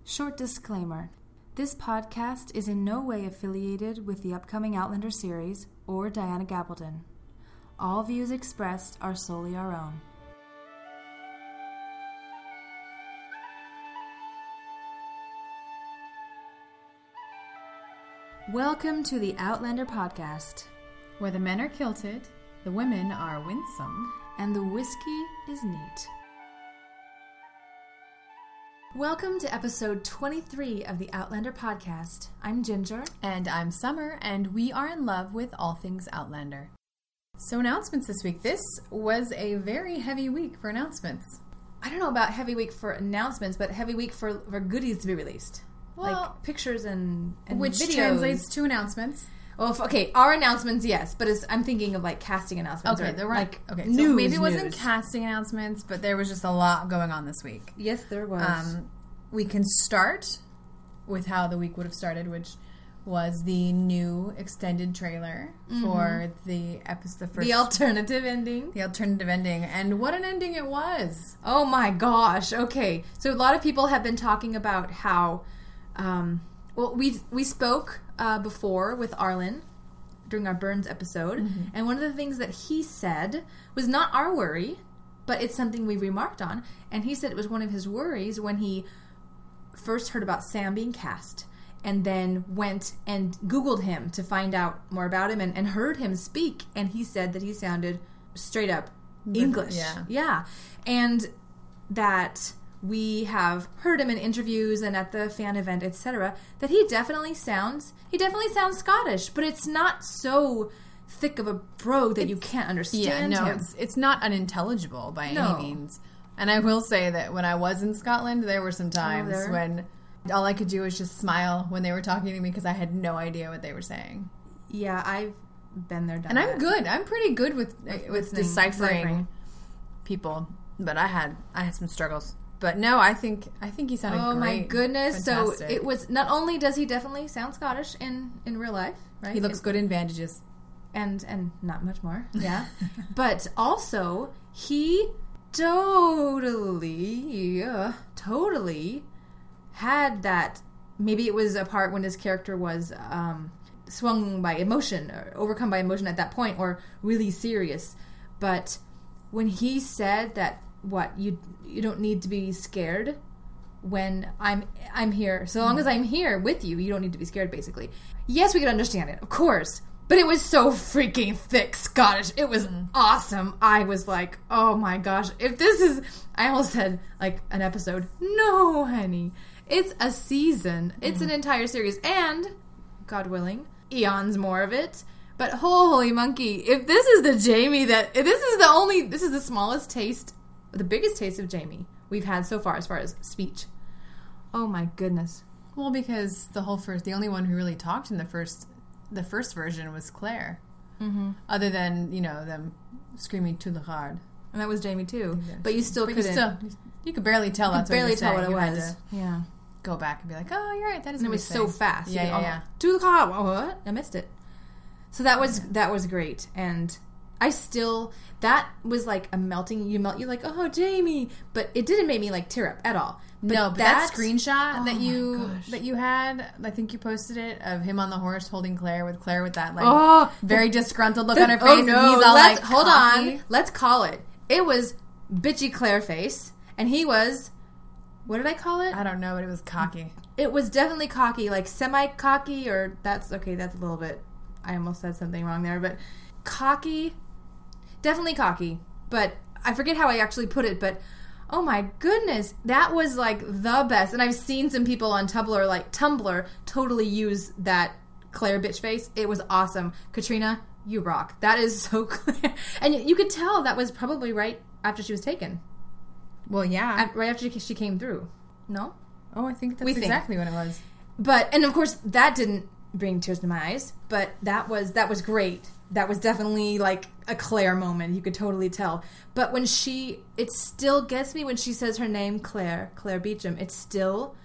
Short disclaimer. This podcast is in no way affiliated with the upcoming Outlander series or Diana Gabaldon. All views expressed are solely our own. Welcome to the Outlander podcast, where the men are kilted, the women are winsome, and the whiskey is neat. Welcome to episode 23 of the Outlander podcast. I'm Ginger. And I'm Summer, and we are in love with all things Outlander. So announcements this week. This was a very heavy week for announcements. I don't know about heavy week for announcements, but heavy week for goodies to be released. Well, like pictures and which videos. Translates to announcements. Well, okay, our announcements, yes, but I'm thinking of like casting announcements. Okay, there were like okay. News, so maybe it wasn't news. casting announcements, but there was just a lot going on this week. Yes, there was. We can start with how the week would have started, which was the new extended trailer for the episode, the alternative ending. The alternative ending, and what an ending it was! Oh my gosh! Okay, so a lot of people have been talking about how. Well, we spoke before with Arlen during our Burns episode, and one of the things that he said was not our worry, but it's something we remarked on, and he said it was one of his worries when he first heard about Sam being cast, and then went and Googled him to find out more about him, and heard him speak, and he said that he sounded straight up English. Yeah. And that we have heard him in interviews and at the fan event, etc., that he definitely sounds Scottish, but it's not so thick of a brogue that you can't understand him. It's not unintelligible by any means. And I will say that when I was in Scotland, there were some times when all I could do was just smile when they were talking to me because I had no idea what they were saying. Yeah, I've been there, done and that. I'm good. I'm pretty good with deciphering people, but I had some struggles. But no, I think he sounded great. Oh my goodness! Fantastic. So it was, not only does he definitely sound Scottish in real life, right? He looks good in bandages, and not much more. Yeah, but also he totally had that. Maybe it was a part when his character was swung by emotion or overcome by emotion at that point, or really serious. But when he said that, you don't need to be scared when I'm here. So long as I'm here with you, you don't need to be scared, basically. Yes, we could understand it, of course. But it was so freaking thick Scottish. It was awesome. I was like, oh my gosh. If this is... I almost said, like, an episode. No, honey. It's a season. It's an entire series. And, God willing, eons more of it. But holy monkey. If this is the Jamie that... This is the smallest taste... The biggest taste of Jamie we've had so far as speech. Oh my goodness. Well, because the only one who really talked in the first version was Claire. Mm-hmm. Other than, them screaming to the hard. And that was Jamie too. Yeah. But you still couldn't. You could barely tell that's what barely tell what it you was. Had to go back and be like, oh, you're right, that is and what it was so fast. Yeah. To the car. What? I missed it. So that was great. And I still... That was like a melting... You're like, oh, Jamie. But it didn't make me like tear up at all. But that screenshot that you had, I think you posted it, of him on the horse holding Claire with that very disgruntled look on her face. Oh no! And he's all hold on. Let's call it. It was bitchy Claire face, and he was... What did I call it? I don't know, but it was cocky. It was definitely cocky, like semi-cocky, or that's a little bit... I almost said something wrong there, but cocky... Definitely cocky, but I forget how I actually put it, but oh my goodness, that was like the best. And I've seen some people on Tumblr totally use that Claire bitch face. It was awesome. Katrina, you rock. That is so clear. And you could tell that was probably right after she was taken. Well, yeah. Right after she came through. No? Oh, I think that's exactly what it was. And of course, that didn't bring tears to my eyes, but that was great. That was definitely like a Claire moment. You could totally tell. But when it still gets me when she says her name, Claire Beecham. It's still,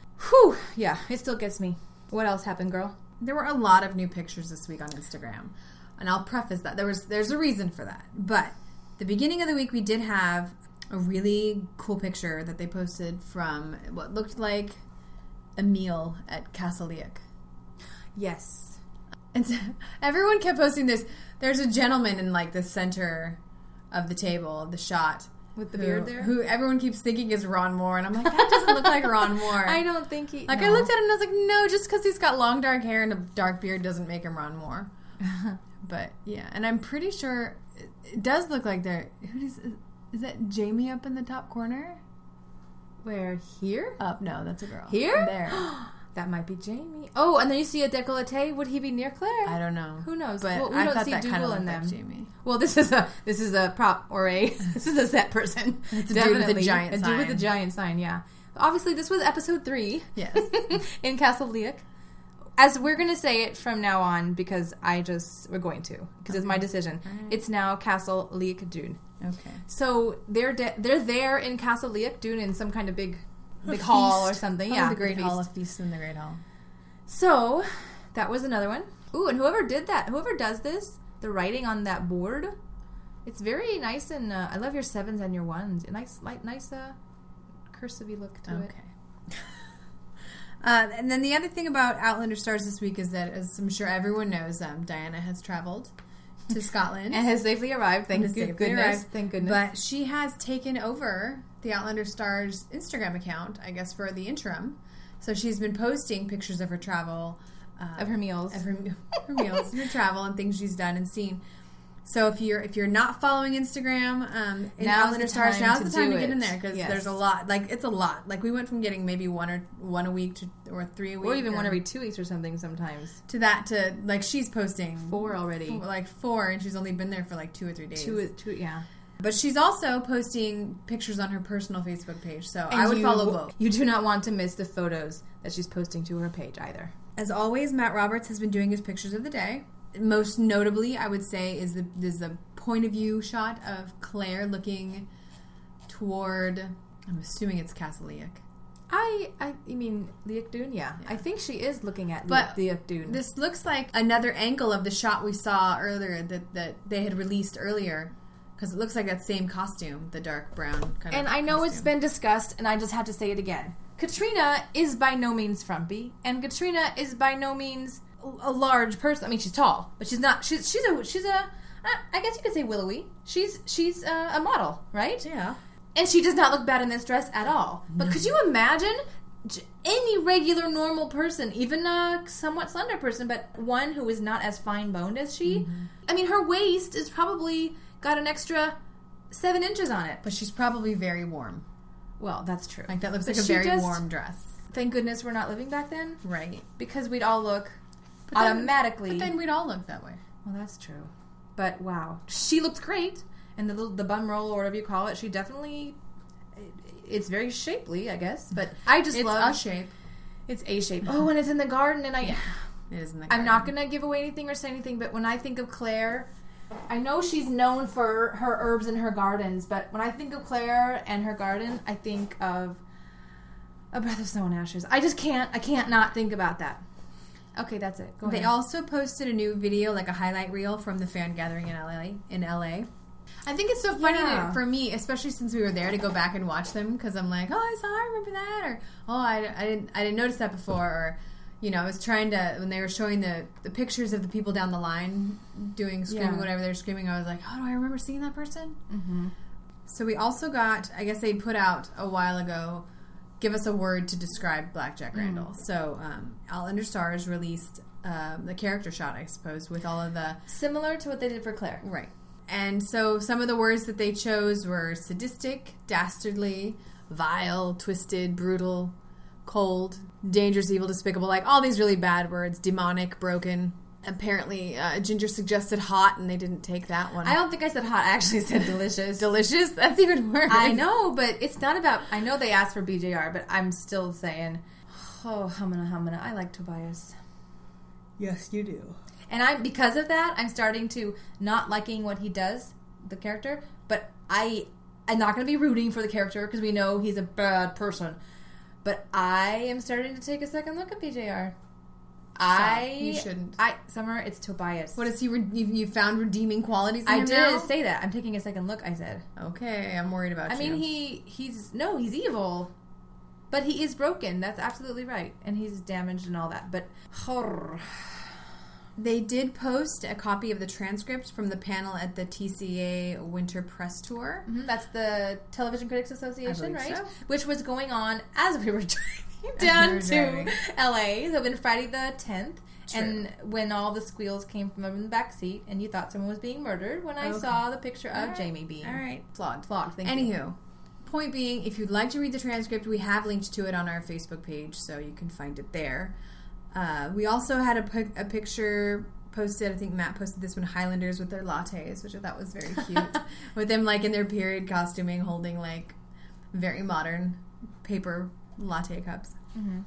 it still gets me. What else happened, girl? There were a lot of new pictures this week on Instagram. And I'll preface that. There's a reason for that. But the beginning of the week, we did have a really cool picture that they posted from what looked like a meal at Castle Leoch. Yes. And so everyone kept posting this. There's a gentleman in like the center of the table, the shot. With the beard there? Who everyone keeps thinking is Ron Moore. And I'm like, that doesn't look like Ron Moore. I don't think he... Like, no. I looked at him and I was like, no, just because he's got long dark hair and a dark beard doesn't make him Ron Moore. But, yeah. And I'm pretty sure it does look like they're... Is that Jamie up in the top corner? Where? Here? Up. No, that's a girl. Here? There. That might be Jamie. Oh, and then you see a décolleté. Would he be near Claire? I don't know. Who knows? But well, we I don't thought see that kind of Dougal looked in them. like Jamie. Well, this is a prop or this is a set person. It's a dude with a giant sign. A dude with a giant sign, yeah. Obviously, this was episode 3. Yes. In Castle Leoch. As we're going to say it from now on because we're going to. Because it's my decision. Right. It's now Castle Leoch Dune. Okay. So they're there in Castle Leoch Dune in some kind of big hall or something. Yeah, the Great Hall. A feast in the Great Hall. So that was another one. Ooh, and whoever does this, the writing on that board, it's very nice and I love your 7s and your 1s. Nice cursive-y look to it. Okay. And then the other thing about Outlander Stars this week is that, as I'm sure everyone knows, Diana has traveled to Scotland. And has safely arrived, thank goodness. But she has taken over the Outlander Stars Instagram account, I guess, for the interim. So she's been posting pictures of her travel. Of her meals. Of her meals, her travel, and things she's done and seen. So if you're not following Instagram, in Outlander Stars, now's the time to get in there because there's a lot. Like it's a lot. Like we went from getting maybe one a week or 3 a week, or even one every 2 weeks or something sometimes. To like she's posting 4 already, 4, and she's only been there for like 2 or 3 days. Two, yeah. But she's also posting pictures on her personal Facebook page, so I would follow both. You do not want to miss the photos that she's posting to her page either. As always, Matt Roberts has been doing his pictures of the day. Most notably, I would say, is the point of view shot of Claire looking toward, I'm assuming it's Castle Leoch. You mean Leoch Dune? Yeah. I think she is looking at Leoch Dune. This looks like another angle of the shot we saw earlier that they had released earlier. Because it looks like that same costume, the dark brown kind of And I know it's been discussed, and I just have to say it again. Katrina is by no means frumpy, and Katrina is by no means a large person. I mean, she's tall, but she's not. She's a. I guess you could say willowy. She's a model, right? Yeah. And she does not look bad in this dress at all. But could you imagine any regular normal person, even a somewhat slender person, but one who is not as fine boned as she? Mm-hmm. I mean, her waist is probably got an extra 7 inches on it. But she's probably very warm. Well, that's true. Like, that looks like a very warm dress. Thank goodness we're not living back then. Right. Because we'd all look automatically. But then we'd all look that way. Well, that's true. But, wow. She looks great. And the bum roll, or whatever you call it, she definitely... It's very shapely, I guess. But I just love... It's a shape. It's a shape. Oh, and it's in the garden, and Yeah, it is in the garden. I'm not going to give away anything or say anything, but when I think of Claire... I know she's known for her herbs and her gardens, but when I think of Claire and her garden, I think of A Breath of Snow and Ashes. I can't not think about that. Okay, that's it. Go ahead. They also posted a new video, like a highlight reel from the fan gathering in LA. I think it's so funny for me, especially since we were there, to go back and watch them, because I'm like, I remember that, or I didn't notice that before, or I was trying to, when they were showing the pictures of the people down the line screaming whatever they were screaming, I was like, do I remember seeing that person? Mm-hmm. So we also got, I guess they put out a while ago, give us a word to describe Black Jack Randall. Mm-hmm. So Outlander Stars released the character shot, I suppose, with all of the... Similar to what they did for Claire. Right. And so some of the words that they chose were sadistic, dastardly, vile, twisted, brutal, cold, dangerous, evil, despicable, like all these really bad words, demonic, broken. Apparently, Ginger suggested hot, and they didn't take that one. I don't think I said hot. I actually said delicious. Delicious? That's even worse. I know, but it's not about... I know they asked for BJR, but I'm still saying, humana. I like Tobias. Yes, you do. And because of that, I'm starting to not liking what he does, the character, but I'm not going to be rooting for the character, because we know he's a bad person. But I am starting to take a second look at BJR. You shouldn't. Summer, it's Tobias. What is he? You found redeeming qualities in him now? I did say that. I'm taking a second look, I said. Okay, I'm worried about you. I mean, he's evil. But he is broken. That's absolutely right. And he's damaged and all that. But... They did post a copy of the transcript from the panel at the TCA Winter Press Tour. Mm-hmm. That's the Television Critics Association, right? So. Which was going on as we were driving down to LA. So, on Friday the 10th. True. And when all the squeals came from in the back seat, and you thought someone was being murdered, when I saw the picture of Jamie being flogged. Anywho, point being, if you'd like to read the transcript, we have linked to it on our Facebook page, so you can find it there. We also had a picture posted, I think Matt posted this one, Highlanders with their lattes, which I thought was very cute. With them, like, in their period costuming, holding, like, very modern paper latte cups. Mm-hmm.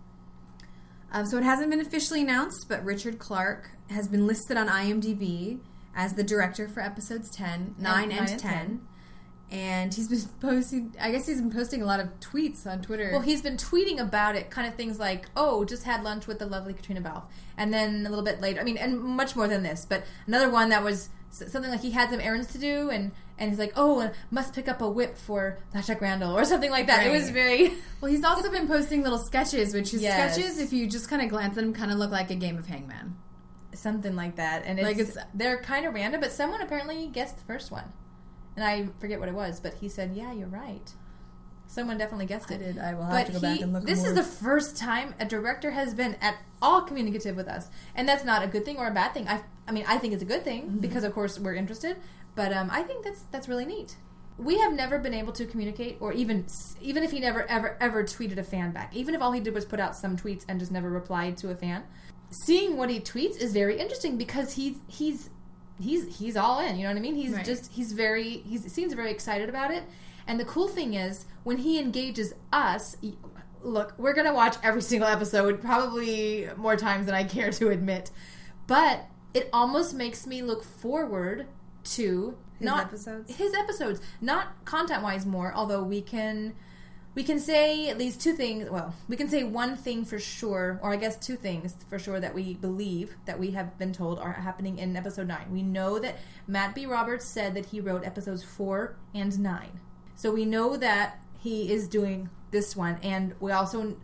So it hasn't been officially announced, but Richard Clark has been listed on IMDb as the director for episodes 9 and 10. And he's been posting, I guess he's been posting a lot of tweets on Twitter. Well, he's been tweeting about it, kind of things like, just had lunch with the lovely Katrina Balfe. And then a little bit later, and much more than this, but another one that was something like he had some errands to do, and he's like, must pick up a whip for Jack Randall, or something like that. Right. It was very... Well, he's also been posting little sketches, which his sketches, if you just kind of glance at them, kind of look like a game of Hangman. Something like that. And they're kind of random, but someone apparently guessed the first one. And I forget what it was, but he said, yeah, you're right. Someone definitely guessed it. I did. I will have to go back and look. This is the first time a director has been at all communicative with us. And that's not a good thing or a bad thing. I think it's a good thing, because, of course, we're interested. But I think that's really neat. We have never been able to communicate, or even if he never, ever tweeted a fan back. Even if all he did was put out some tweets and just never replied to a fan. Seeing what he tweets is very interesting, because he's all in, you know what I mean? He seems very excited about it. And the cool thing is, when he engages us, look, we're going to watch every single episode, probably more times than I care to admit. But it almost makes me look forward to his episodes. Not content-wise more, although we can say at least two things. Well, we can say one thing for sure, or I guess two things for sure that we believe, that we have been told are happening in episode 9. We know that Matt B. Roberts said that he wrote episodes 4 and 9. So we know that he is doing this one. And we also,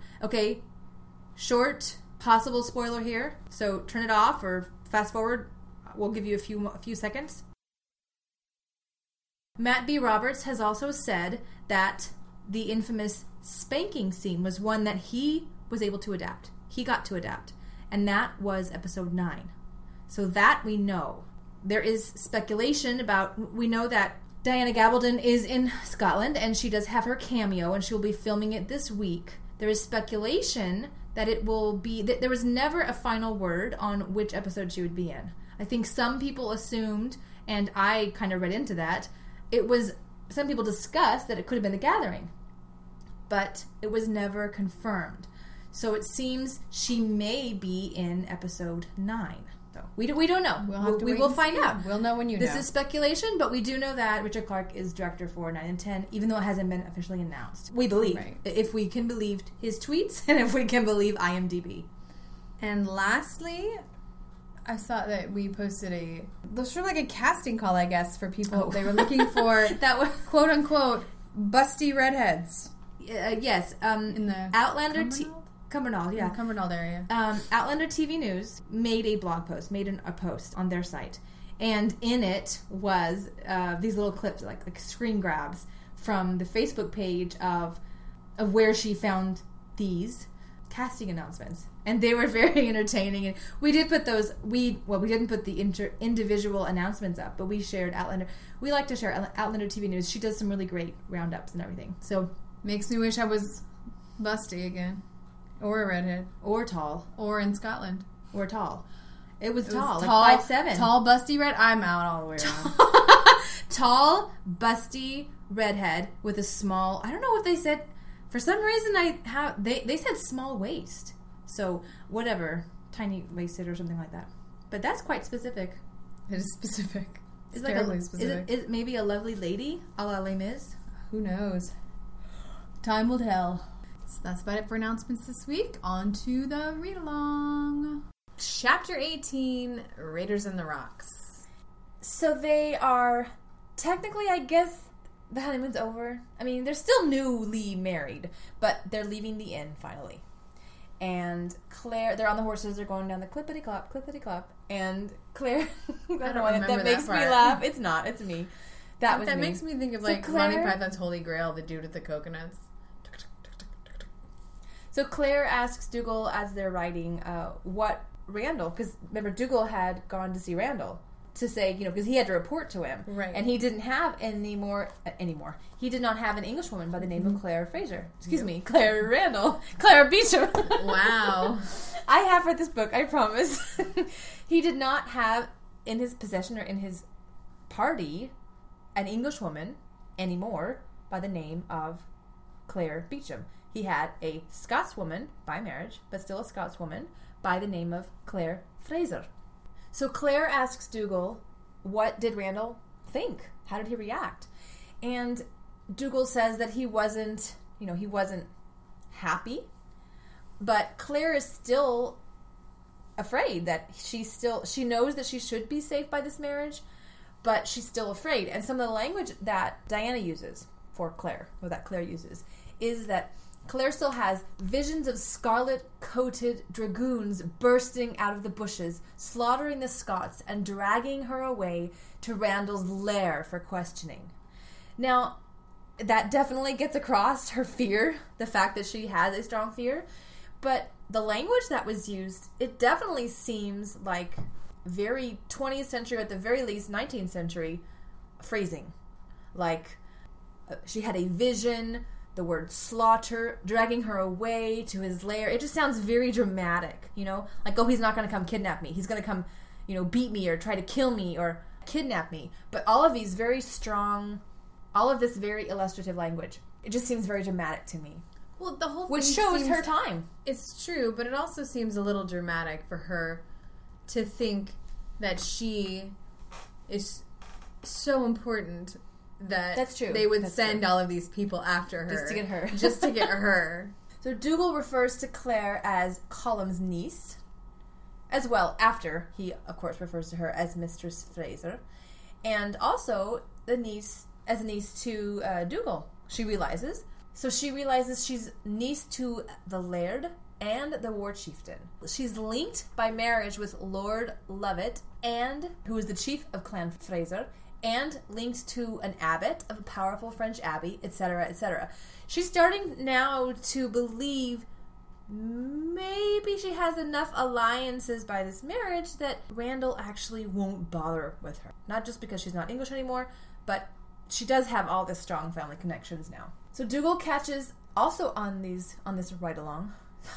short possible spoiler here. So turn it off or fast forward. We'll give you a few seconds. Matt B. Roberts has also said that the infamous spanking scene was one that he was able to adapt. He got to adapt. And that was episode 9. So that we know. There is speculation about... We know that Diana Gabaldon is in Scotland, and she does have her cameo, and she will be filming it this week. There is speculation that it will be... There was never a final word on which episode she would be in. I think some people assumed, and I kind of read into that, some people discussed that it could have been The Gathering. But it was never confirmed. So it seems she may be in episode 9. So we don't know. We will find out. We'll know when you know. This is speculation, but we do know that Richard Clark is director for 9 and 10, even though it hasn't been officially announced. We believe. Right. If we can believe his tweets, and if we can believe IMDb. And lastly, I saw that we posted it was sort of like a casting call, I guess, for people. They were looking for, that was, quote unquote, busty redheads. Yes. In the Outlander... Cumbernauld, yeah. In the Cumbernauld area. Outlander TV News made a blog post, a post on their site. And in it was these little clips, like screen grabs from the Facebook page of where she found these casting announcements. And they were very entertaining. And we did put those, we didn't put the individual announcements up, but we shared Outlander. We like to share Outlander TV News. She does some really great roundups and everything. So makes me wish I was busty again. Or a redhead. Or tall. Or in Scotland. Or tall. It was tall, like 5'7". Tall, busty red. I'm out all the way around. Tall, busty redhead with a small... I don't know what they said. For some reason, they said small waist. So, whatever. Tiny waisted or something like that. But that's quite specific. It is specific. It's terribly specific. Is it maybe a lovely lady, a la Les Mis? Who knows? Time will tell. So that's about it for announcements this week. On to the read-along. Chapter 18, Raiders in the Rocks. So they are, technically, I guess, the honeymoon's over. I mean, they're still newly married, but they're leaving the inn finally. And Claire, they're on the horses, they're going down the clippity-clop, and Claire, I don't know why that makes me laugh. It's not, it's me. That me. Makes me think of like Claire, Monty Python's Holy Grail, the dude with the coconuts. So Claire asks Dougal as they're riding, what Randall, because remember Dougal had gone to see Randall to say, because he had to report to him. Right. And he didn't have anymore. He did not have an Englishwoman by the name of Claire Fraser. Excuse me, Claire Randall. Claire Beecham. Wow. I have read this book, I promise. He did not have in his possession or in his party an Englishwoman anymore by the name of Claire Beecham. He had a Scotswoman by marriage, but still a Scotswoman, by the name of Claire Fraser. So Claire asks Dougal, what did Randall think? How did he react? And Dougal says that he wasn't happy, but Claire is still afraid that she knows that she should be safe by this marriage, but she's still afraid. And some of the language that Diana uses for Claire, or that Claire uses, is that Claire still has visions of scarlet-coated dragoons bursting out of the bushes, slaughtering the Scots, and dragging her away to Randall's lair for questioning. Now, that definitely gets across her fear, the fact that she has a strong fear, but the language that was used, it definitely seems like very 20th century, or at the very least 19th century phrasing. Like, she had a vision, the word slaughter, dragging her away to his lair. It just sounds very dramatic, Like, oh, he's not going to come kidnap me. He's going to come, beat me or try to kill me or kidnap me. But all of these very strong, all of this very illustrative language, it just seems very dramatic to me. Well, the whole thing which shows her time. It's true, but it also seems a little dramatic for her to think that she is so important that that's true. They would send all of these people after her. Just to get her. So Dougal refers to Claire as Colum's niece, as well, after he, of course, refers to her as Mistress Fraser, and also the niece as a niece to Dougal, she realizes. So she realizes she's niece to the Laird and the War Chieftain. She's linked by marriage with Lord Lovat, and who is the chief of Clan Fraser, and linked to an abbot of a powerful French abbey, etc., etc. She's starting now to believe maybe she has enough alliances by this marriage that Randall actually won't bother with her. Not just because she's not English anymore, but she does have all this strong family connections now. So Dougal catches, also on this ride-along,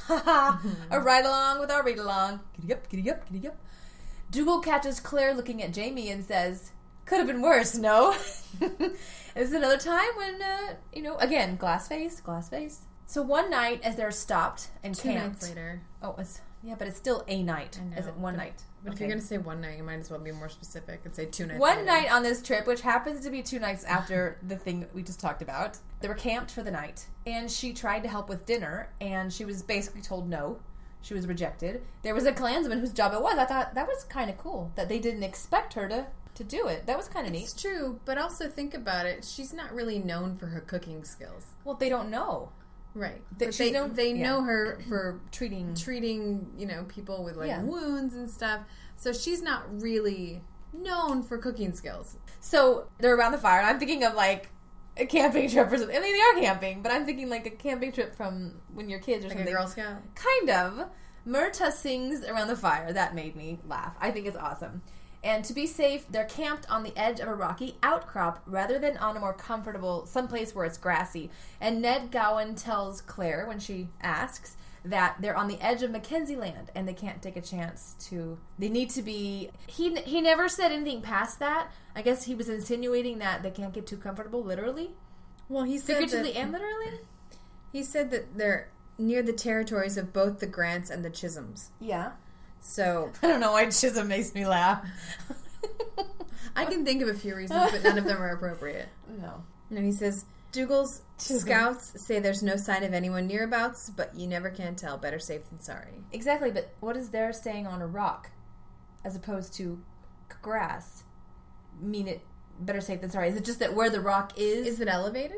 a ride-along with our read-along. Giddy up, giddy up, giddy up. Dougal catches Claire looking at Jamie and says, could have been worse, no? This is another time when, again, glass face. So one night, as they're stopped and camped. 2 nights later. Oh, but it's still a night. Is it one night? But if you're going to say one night, you might as well be more specific and say 2 nights One night on this trip, which happens to be 2 nights after the thing that we just talked about. They were camped for the night, and she tried to help with dinner, and she was basically told no. She was rejected. There was a clansman whose job it was. I thought that was kind of cool, that they didn't expect her to do it. That was kind of neat. It's true, but also think about it. She's not really known for her cooking skills. Well, they don't know. Right. They know her for treating people with wounds and stuff. So she's not really known for cooking skills. So they're around the fire, and I'm thinking of like a camping trip or something. I mean, they are camping, but I'm thinking like a camping trip from when you're kids or like something. Like a Girl Scout? Kind of. Myrta sings around the fire. That made me laugh. I think it's awesome. And to be safe, they're camped on the edge of a rocky outcrop rather than on a more comfortable, someplace where it's grassy. And Ned Gowan tells Claire, when she asks, that they're on the edge of Mackenzie Land and they can't take a chance to... They need to be... He never said anything past that. I guess he was insinuating that they can't get too comfortable, literally. Well, he said figuratively and literally? He said that they're near the territories of both the Grants and the Chisholms. Yeah. So I don't know why Chisholm makes me laugh. I can think of a few reasons, but none of them are appropriate. No. He says, Dougal's scouts say there's no sign of anyone nearabouts, but you never can tell. Better safe than sorry. Exactly, but what is their staying on a rock as opposed to grass mean better safe than sorry. Is it just that where the rock is... Is it elevated?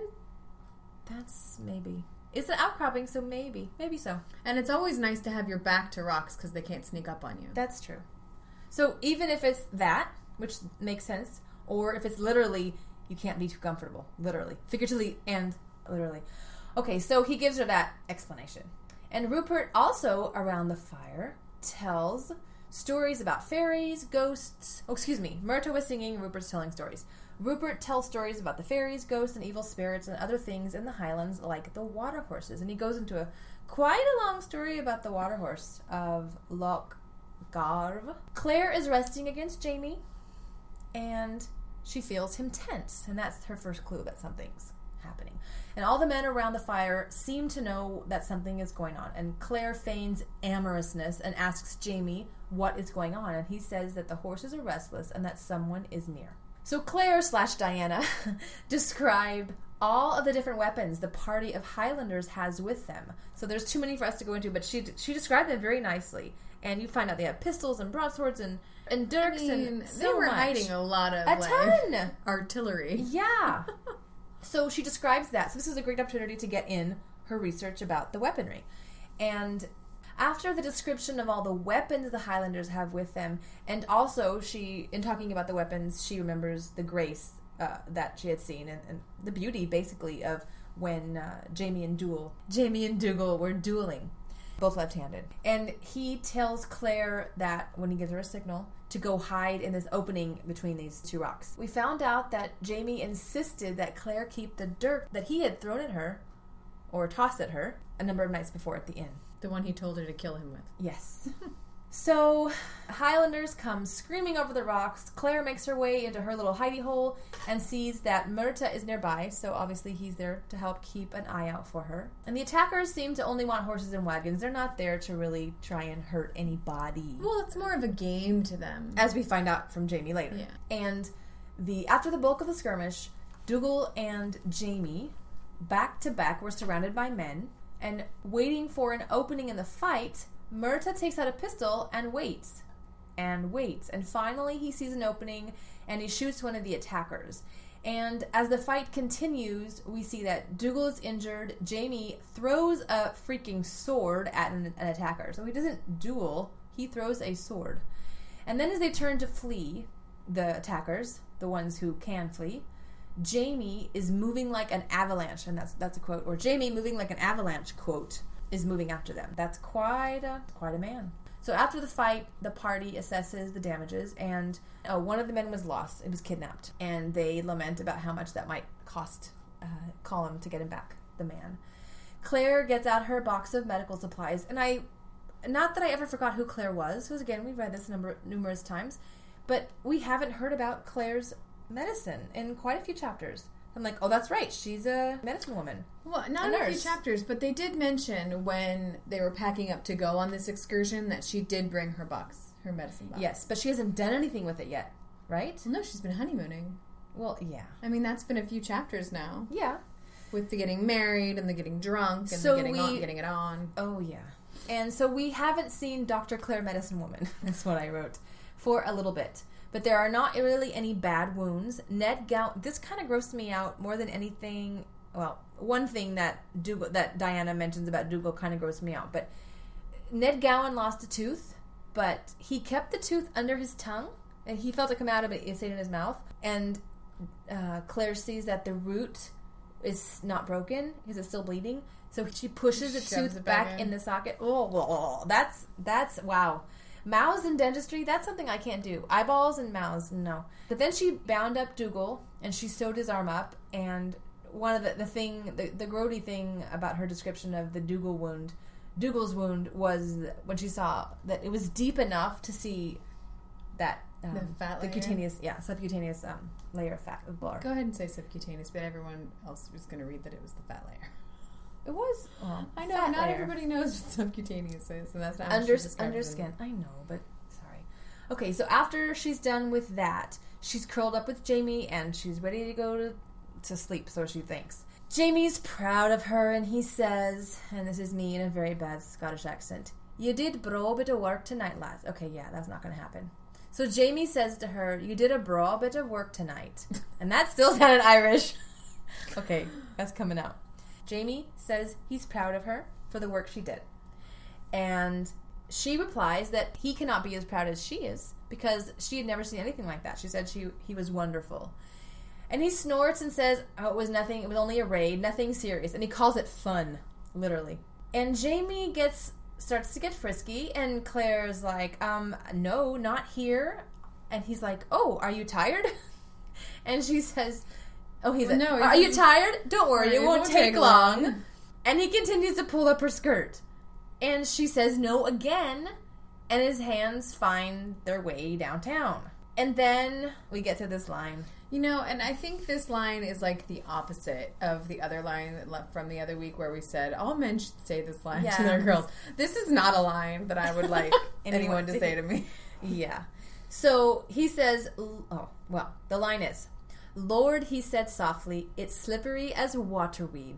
That's maybe... It's an outcropping, so maybe. Maybe so. And it's always nice to have your back to rocks because they can't sneak up on you. That's true. So even if it's that, which makes sense, or if it's literally, you can't be too comfortable. Literally. Figuratively and literally. Okay, so he gives her that explanation. And Rupert also, around the fire, tells stories about fairies, ghosts... Oh, excuse me. Myrta was singing, Rupert's telling stories. Rupert tells stories about the fairies, ghosts, and evil spirits and other things in the Highlands like the water horses. And he goes into quite a long story about the water horse of Loch Garv. Claire is resting against Jamie, and she feels him tense. And that's her first clue that something's happening. And all the men around the fire seem to know that something is going on. And Claire feigns amorousness and asks Jamie what is going on. And he says that the horses are restless and that someone is near. So Claire/Diana describe all of the different weapons the party of Highlanders has with them. So there's too many for us to go into, but she described them very nicely. And you find out they have pistols and broadswords and dirks and so they were much. hiding a lot of ton artillery. Yeah. So she describes that. So this is a great opportunity to get in her research about the weaponry. And after the description of all the weapons the Highlanders have with them, and also she, in talking about the weapons, she remembers the grace that she had seen and the beauty, basically, of when Jamie and Dougal were dueling, both left-handed. And he tells Claire that, when he gives her a signal, to go hide in this opening between these two rocks. We found out that Jamie insisted that Claire keep the dirk that he had thrown at her, or tossed at her, a number of nights before at the inn. The one he told her to kill him with. Yes. So, Highlanders come screaming over the rocks. Claire makes her way into her little hidey hole and sees that Myrta is nearby, so obviously he's there to help keep an eye out for her. And the attackers seem to only want horses and wagons. They're not there to really try and hurt anybody. Well, it's more of a game to them. As we find out from Jamie later. Yeah. And after the bulk of the skirmish, Dougal and Jamie, back to back, were surrounded by men. And waiting for an opening in the fight, Myrta takes out a pistol and waits. And waits. And finally he sees an opening and he shoots one of the attackers. And as the fight continues, we see that Dougal is injured. Jamie throws a freaking sword at an attacker. So he doesn't duel, he throws a sword. And then as they turn to flee, the attackers, the ones who can flee, Jamie is moving like an avalanche, and that's a quote, or Jamie moving like an avalanche, quote, is moving after them. That's quite a man. So after the fight, the party assesses the damages, and one of the men was lost. It was kidnapped, and they lament about how much that might cost Colm to get him back, the man. Claire gets out her box of medical supplies, and not that I ever forgot who Claire was, because again, we've read this numerous times, but we haven't heard about Claire's medicine in quite a few chapters. I'm like, oh, that's right, she's a medicine woman. Well, not in a few chapters, but they did mention when they were packing up to go on this excursion that she did bring her medicine box. Yes, but she hasn't done anything with it yet, right? Well, no, she's been honeymooning. Well, yeah. I mean, that's been a few chapters now. Yeah. With the getting married and the getting drunk and the getting it on. Oh, yeah. And so we haven't seen Dr. Claire Medicine Woman, that's what I wrote, for a little bit. But there are not really any bad wounds. Ned Gowan, this kind of grossed me out more than anything. Well, one thing that Diana mentions about Dougal kind of grossed me out. But Ned Gowan lost a tooth, but he kept the tooth under his tongue, and he felt it come out of it. It stayed in his mouth. And Claire sees that the root is not broken because it's still bleeding. So she pushes the tooth back in the socket. Oh, that's wow. Mouths and dentistry, that's something I can't do. Eyeballs and mouths, no. But then she bound up Dougal, and she sewed his arm up, and one of the grody thing about her description of the Dougal's wound was when she saw that it was deep enough to see that the cutaneous, subcutaneous layer of fat of blood. Go ahead and say subcutaneous, but everyone else was going to read that it was the fat layer. It was. I know not everybody knows what subcutaneous is, and that's not under skin. I know, but sorry. Okay, so after she's done with that, she's curled up with Jamie and she's ready to go to sleep. So she thinks. Jamie's proud of her, and he says, and this is me in a very bad Scottish accent, "You did bro bit of work tonight, lads." Okay, yeah, that's not going to happen. So Jamie says to her, "You did a bra bit of work tonight." And that still sounded Irish. Okay, that's coming out. Jamie says he's proud of her for the work she did. And she replies that he cannot be as proud as she is because she had never seen anything like that. She said he was wonderful. And he snorts and says, "Oh, it was nothing. It was only a raid. Nothing serious." And he calls it fun, literally. And Jamie starts to get frisky, and Claire's like, "No, not here." And he's like, "Oh, are you tired?" And she says, "No, are you tired? Don't worry, it won't take long." And he continues to pull up her skirt. And she says no again, and his hands find their way downtown. And then we get to this line. And I think this line is like the opposite of the other line from the other week where we said all men should say this line to their girls. This is not a line that I would like anyone to say to me. Yeah. So he says, the line is, "Lord," he said softly, "it's slippery as waterweed."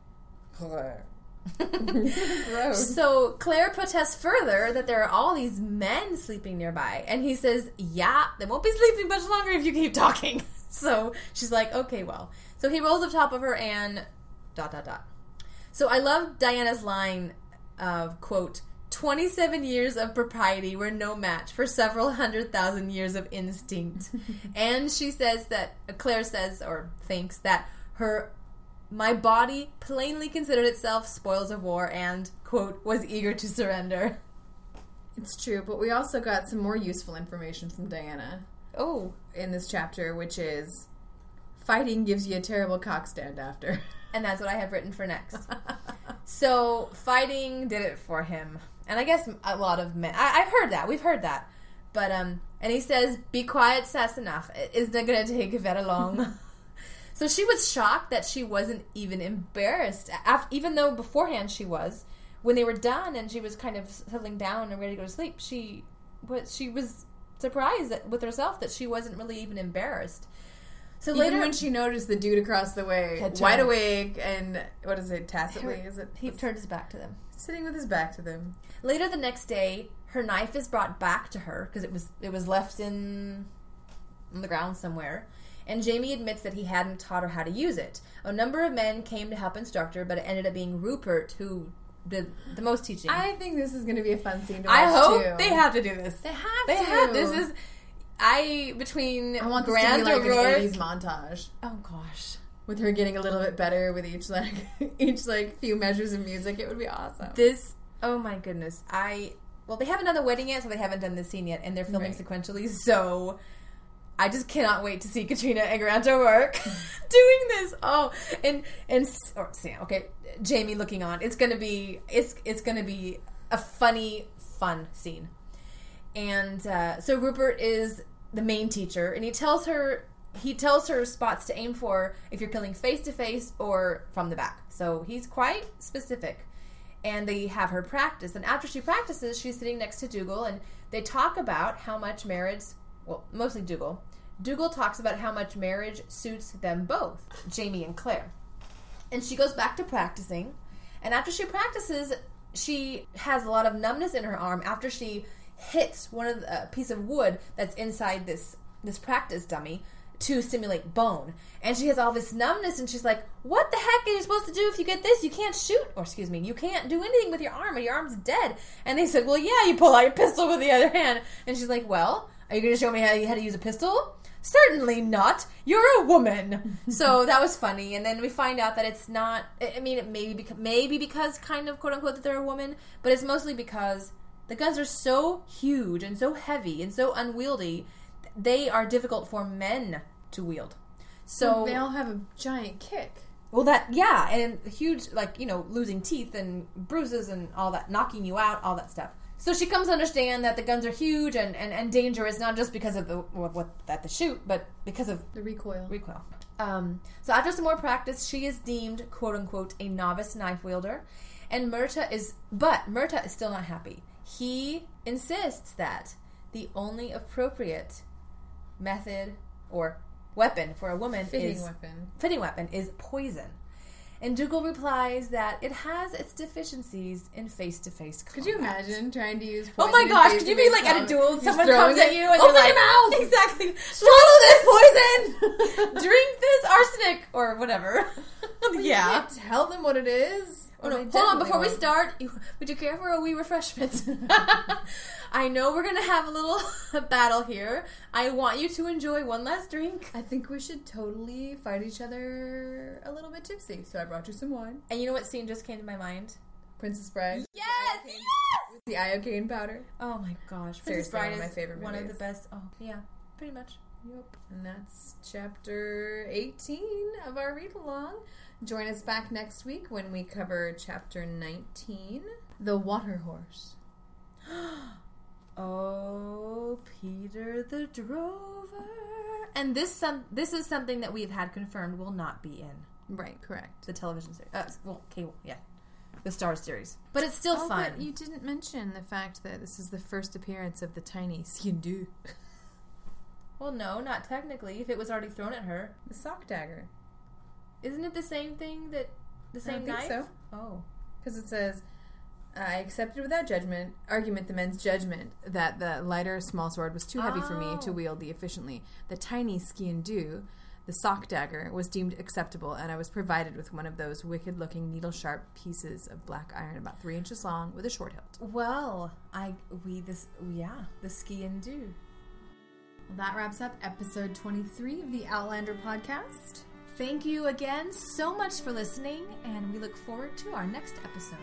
Gross. So Claire protests further that there are all these men sleeping nearby, and he says, "Yeah, they won't be sleeping much longer if you keep talking." So she's like, "Okay, well." So he rolls up top of her and ... So I love Diana's line of, quote, "27 years of propriety were no match for several 100,000 years of instinct." And she says that, Claire says or thinks that my body plainly considered itself spoils of war and, quote, "was eager to surrender." It's true, but we also got some more useful information from Diana. Oh. In this chapter, which is fighting gives you a terrible cock stand after. And that's what I have written for next. So fighting did it for him. And I guess a lot of men, I've heard that. We've heard that. But, and he says, "Be quiet, Sassenach. It's not going to take very long." So she was shocked that she wasn't even embarrassed, even though beforehand she was. When they were done and she was kind of settling down and ready to go to sleep, she was surprised with herself that she wasn't really even embarrassed. So even later, when she noticed the dude across the way, wide awake, and what is it, tacitly? He turned his back to them, sitting with his back to them. Later the next day, her knife is brought back to her because it was left on the ground somewhere. And Jamie admits that he hadn't taught her how to use it. A number of men came to help instruct her, but it ended up being Rupert who did the most teaching. I think this is going to be a fun scene to watch, I hope too. they have to do this. They have to. This is... between I want Grant this to be like O'Rourke, an 80s montage. Oh gosh, with her getting a little bit better with each few measures of music, it would be awesome. Oh my goodness, they haven't done the wedding yet, so they haven't done this scene yet, and they're filming sequentially. So I just cannot wait to see Katrina and Grant O'Rourke doing this. Oh, Jamie looking on. It's gonna be a funny, fun scene. And so Rupert is the main teacher, and he tells her spots to aim for if you're killing face to face or from the back. So he's quite specific. And they have her practice. And after she practices, she's sitting next to Dougal, and they talk about how much marriage, mostly Dougal. Dougal talks about how much marriage suits them both, Jamie and Claire. And she goes back to practicing. And after she practices, she has a lot of numbness in her arm after she hits a piece of wood that's inside this practice dummy to simulate bone. And she has all this numbness, and she's like, "What the heck are you supposed to do if you get this? You can't shoot, you can't do anything with your arm, or your arm's dead." And they said, "Well, yeah, you pull out your pistol with the other hand." And she's like, "Well, are you going to show me how to use a pistol?" "Certainly not. You're a woman." So that was funny. And then we find out that it's not, I mean, it maybe because kind of, quote unquote, that they're a woman, but it's mostly because the guns are so huge and so heavy and so unwieldy, they are difficult for men to wield. So they all have a giant kick. Well, and huge, losing teeth and bruises and all that, knocking you out, all that stuff. So she comes to understand that the guns are huge and dangerous, not just because of the shoot, but because of the recoil. So after some more practice, she is deemed, quote unquote, a novice knife wielder, and Murtagh is still not happy. He insists that the only appropriate method or weapon for a woman fitting weapon is poison. And Dougal replies that it has its deficiencies in face-to-face combat. Could you imagine trying to use Oh poison my gosh, could you be like at a duel, someone comes at you and open you're like, your mouth! Exactly. Swallow this poison! Drink this arsenic or whatever. Yeah. Tell them what it is. Oh, no, hold on, before we start, would you care for a wee refreshment? I know we're going to have a little battle here. I want you to enjoy one last drink. I think we should totally fight each other a little bit tipsy. So I brought you some wine. And you know what scene just came to my mind? Princess Bride. Yes! Yes! With the iocane powder. Oh my gosh. Princess Bride is one of my favorite movies. One of the best. Oh, yeah. Pretty much. Yep. And that's chapter 18 of our read-along. Join us back next week when we cover chapter 19, The Water Horse. Oh, Peter the Drover. And this is something that we've had confirmed will not be in. Right, correct. The television series. Cable, yeah. The Star series. But it's still fun. But you didn't mention the fact that this is the first appearance of the tiny Sciendu. Well, no, not technically. If it was already thrown at her. The sock dagger. Isn't it the same thing that... The same knife? I think so. Oh. Because it says, I accepted without argument the men's judgment that the lighter small sword was too heavy for me to wield thee efficiently. The tiny Sciendu, the sock dagger, was deemed acceptable, and I was provided with one of those wicked-looking needle-sharp pieces of black iron about 3 inches long with a short hilt. Well, the Sciendu. Well, that wraps up episode 23 of the Outlander podcast. Thank you again so much for listening, and we look forward to our next episode.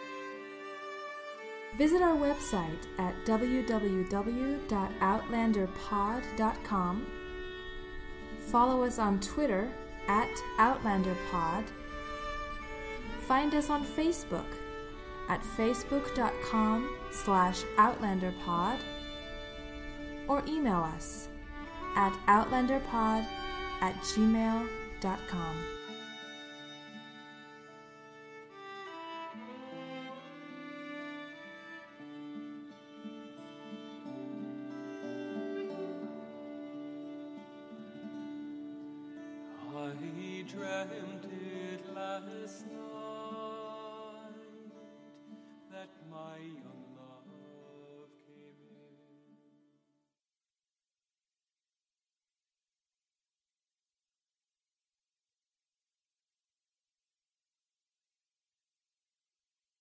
Visit our website at www.outlanderpod.com. Follow us on Twitter at OutlanderPod. Find us on Facebook at facebook.com/OutlanderPod. Or email us at outlanderpod@gmail.com. I dreamt it last night that my young